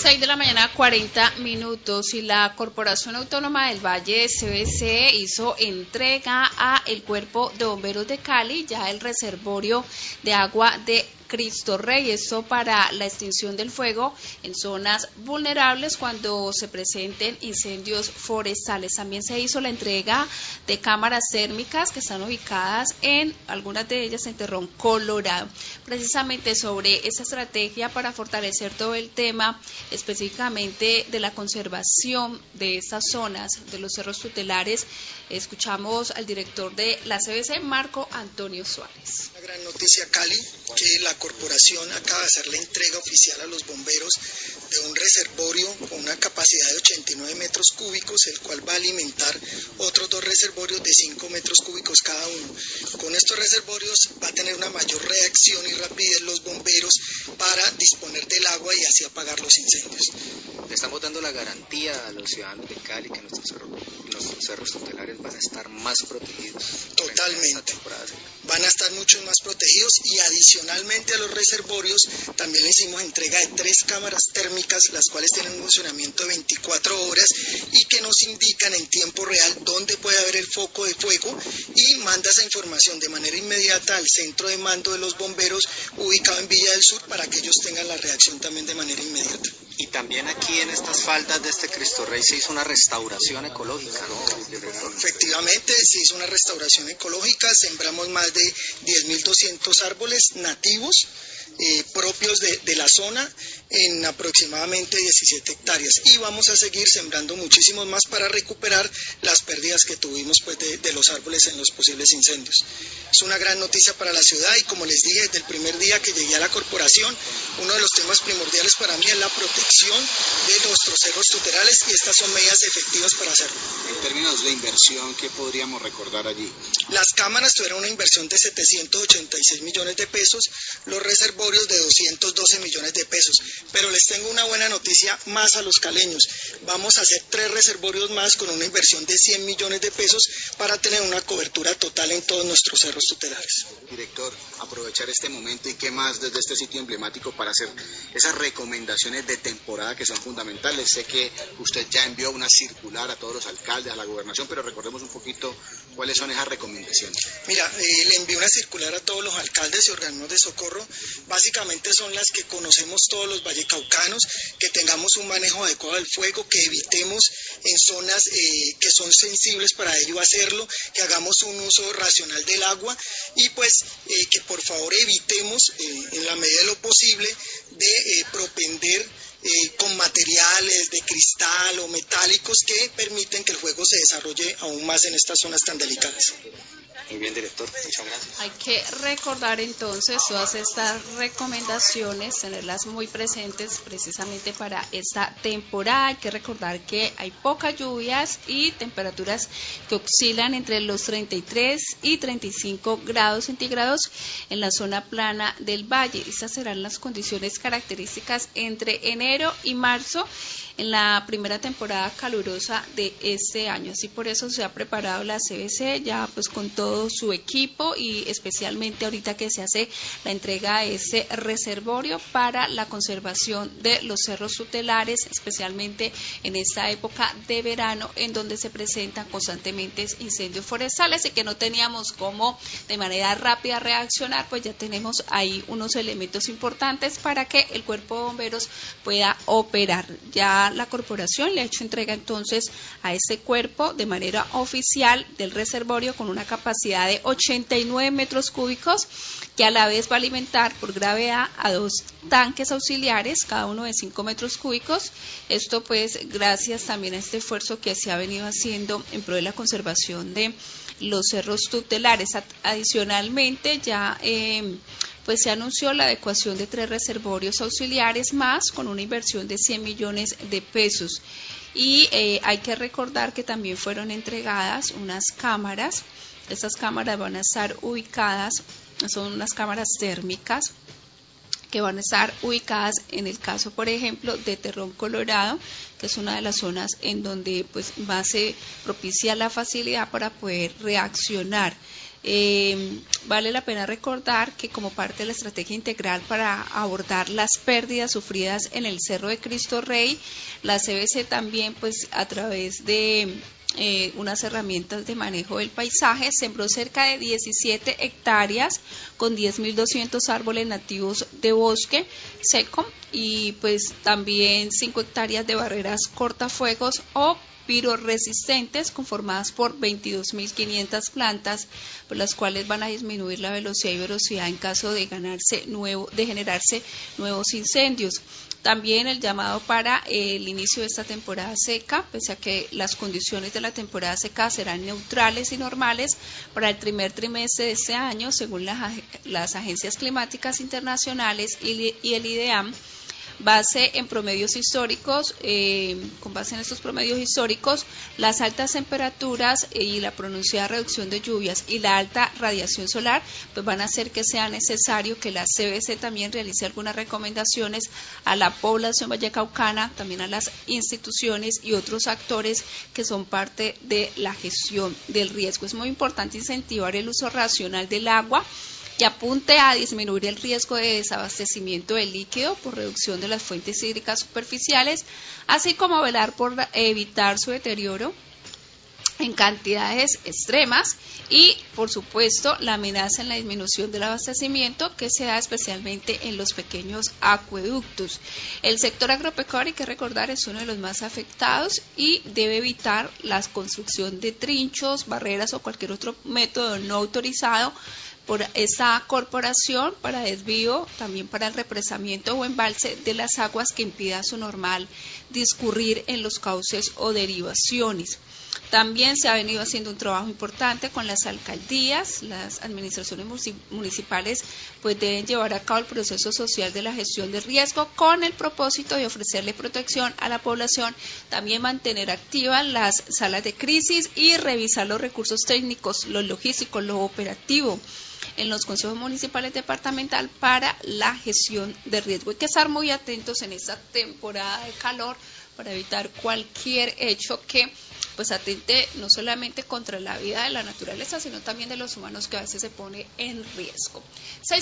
6 de la mañana, 40 minutos, y la Corporación Autónoma del Valle, CVC, hizo entrega a el Cuerpo de Bomberos de Cali, ya el reservorio de agua de Cristo Rey, esto para la extinción del fuego en zonas vulnerables cuando se presenten incendios forestales. También se hizo la entrega de cámaras térmicas que están ubicadas en algunas de ellas en Terrón, Colorado. Precisamente sobre esa estrategia para fortalecer todo el tema específicamente de la conservación de estas zonas, de los cerros tutelares, escuchamos al director de la CVC, Marco Antonio Suárez. Una gran noticia, Cali, que la corporación acaba de hacer la entrega oficial a los bomberos de un reservorio con una capacidad de 89 metros cúbicos, el cual va a alimentar otros dos reservorios de 5 metros cúbicos cada uno. Con estos reservorios va a tener una mayor reacción y rapidez los bomberos para disponer del agua y así apagar los incendios. Le estamos dando la garantía a los ciudadanos de Cali que nuestros cerros tutelares van a estar más protegidos. Totalmente. Van a estar mucho más protegidos y adicionalmente a los reservorios también le hicimos entrega de 3 cámaras térmicas, las cuales tienen un funcionamiento de 24 horas y que nos indican en tiempo real dónde puede haber el foco de fuego y manda esa información de manera inmediata al centro de mando de los bomberos ubicado en Villa del Sur para que ellos tengan la reacción también de manera inmediata. Y también aquí en estas faldas de este Cristo Rey se hizo una restauración ecológica, ¿no? Efectivamente, se hizo una restauración ecológica, sembramos más de 10.200 árboles nativos propios de la zona en aproximadamente 17 hectáreas y vamos a seguir sembrando muchísimos más para recuperar las pérdidas que tuvimos pues, de los árboles en los posibles incendios. Es una gran noticia para la ciudad y como les dije desde el primer día que llegué a la corporación, uno de los temas primordiales para mí es la protección de nuestros cerros tutelares y estas son medidas efectivas para hacerlo. En términos de inversión, ¿qué podríamos recordar allí? Las cámaras tuvieron una inversión de 786 millones de pesos, los reservorios de 212 millones de pesos, pero les tengo una buena noticia más a los caleños. Vamos a hacer 3 reservorios más con una inversión de 100 millones de pesos para tener una cobertura total en todos nuestros cerros tutelares. Director, aprovechar este momento y qué más desde este sitio emblemático para hacer esas recomendaciones de temporada que son fundamentales. Sé que usted ya envió una circular a todos los alcaldes, a la gobernación, pero recordemos un poquito cuáles son esas recomendaciones. Mira, le envié una circular a todos los alcaldes y organismos de socorro. Básicamente son las que conocemos todos los vallecaucanos, que tengamos un manejo adecuado del fuego, que evitemos en zonas que son sensibles para ello hacerlo, que hagamos un uso racional del agua y pues que por favor evitemos en la medida de lo posible de propender con materiales de cristal o metálicos que permiten que el fuego se desarrolle aún más en estas zonas tan delicadas. Muy bien, director, muchas gracias. Hay que recordar entonces todas estas recomendaciones, tenerlas muy presentes precisamente para esta temporada. Hay que recordar que hay pocas lluvias y temperaturas que oscilan entre los 33 y 35 grados centígrados en la zona plana del valle. Estas serán las condiciones características entre enero y marzo en la primera temporada calurosa de este año. Así por eso se ha preparado la CVC ya pues con todo su equipo y especialmente ahorita que se hace la entrega de ese reservorio para la conservación de los cerros tutelares, especialmente en esta época de verano en donde se presentan constantemente incendios forestales y que no teníamos cómo de manera rápida reaccionar, pues ya tenemos ahí unos elementos importantes para que el cuerpo de bomberos pueda operar. Ya la corporación le ha hecho entrega entonces a este cuerpo de manera oficial del reservorio con una capacidad de 89 metros cúbicos que a la vez va a alimentar por gravedad a 2 tanques auxiliares, cada uno de 5 metros cúbicos. Esto pues gracias también a este esfuerzo que se ha venido haciendo en pro de la conservación de los cerros tutelares. Adicionalmente ya pues se anunció la adecuación de 3 reservorios auxiliares más con una inversión de 100 millones de pesos. Y hay que recordar que también fueron entregadas unas cámaras. Estas cámaras van a estar ubicadas, son unas cámaras térmicas que van a estar ubicadas en el caso, por ejemplo, de Terrón, Colorado, que es una de las zonas en donde pues más se propicia la facilidad para poder reaccionar Vale la pena recordar que como parte de la estrategia integral para abordar las pérdidas sufridas en el Cerro de Cristo Rey, la CBC también, pues a través de unas herramientas de manejo del paisaje, sembró cerca de 17 hectáreas con 10.200 árboles nativos de bosque seco y pues también 5 hectáreas de barreras cortafuegos o piroresistentes conformadas por 22.500 plantas, por las cuales van a disminuir la velocidad y velocidad en caso de generarse nuevos incendios. También el llamado para el inicio de esta temporada seca, pese a que las condiciones de la temporada seca serán neutrales y normales para el primer trimestre de este año, según las agencias climáticas internacionales y el IDEAM. Con base en estos promedios históricos, las altas temperaturas y la pronunciada reducción de lluvias y la alta radiación solar, pues van a hacer que sea necesario que la CBC también realice algunas recomendaciones a la población vallecaucana, también a las instituciones y otros actores que son parte de la gestión del riesgo. Es muy importante incentivar el uso racional del agua que apunte a disminuir el riesgo de desabastecimiento del líquido por reducción de las fuentes hídricas superficiales, así como velar por evitar su deterioro en cantidades extremas y, por supuesto, la amenaza en la disminución del abastecimiento que se da especialmente en los pequeños acueductos. El sector agropecuario, hay que recordar, es uno de los más afectados y debe evitar la construcción de trinchos, barreras o cualquier otro método no autorizado por esta corporación para desvío, también para el represamiento o embalse de las aguas que impida su normal discurrir en los cauces o derivaciones. También se ha venido haciendo un trabajo importante con las alcaldías, las administraciones municipales pues deben llevar a cabo el proceso social de la gestión del riesgo con el propósito de ofrecerle protección a la población, también mantener activas las salas de crisis y revisar los recursos técnicos, lo logístico, lo operativo en los consejos municipales departamental para la gestión de riesgo. Hay que estar muy atentos en esta temporada de calor para evitar cualquier hecho que pues atente no solamente contra la vida de la naturaleza, sino también de los humanos, que a veces se pone en riesgo.